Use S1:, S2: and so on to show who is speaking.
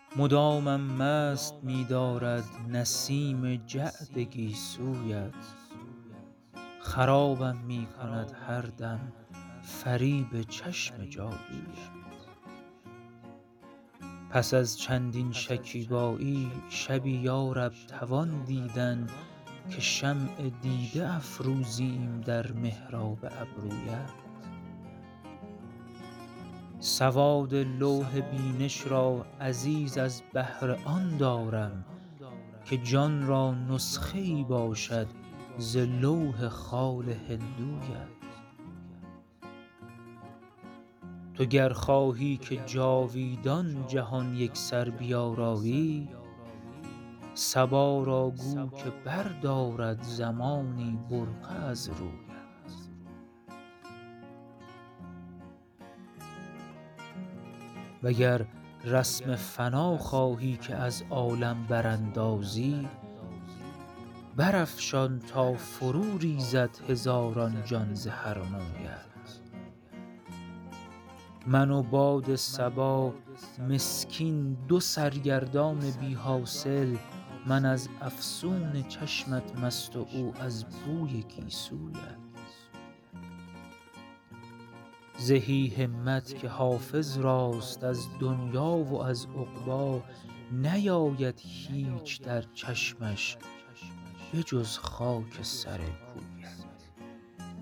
S1: مدامم مست می دارد نسیم جعد گیسویت، خرابم می کند هر دم فریب چشم جادویت. پس از چندین شکیبایی شبی یارب توان دیدن که شمع دیده افروزیم در محراب ابرویت. سواد لوح بینش را عزیز از بهر آن دارم که جان را نسخه ای باشد ز لوح خال هندویت. تو گر خواهی که جاویدان جهان یکسر بیارایی، صبا را گو که بردارد زمانی برقع از رویت. وگر رسم فنا خواهی که از عالم براندازی، برافشان تا فرو ریزد هزاران جان ز هر مویت. من و باد صبا مسکین دو سرگردان بی حاصل، من از افسون چشمت مست و او از بوی گیسویت. زهی همت که حافظ راست از دنیا و از عقبی، نیاید هیچ در چشمش به جز خاک سر کویت.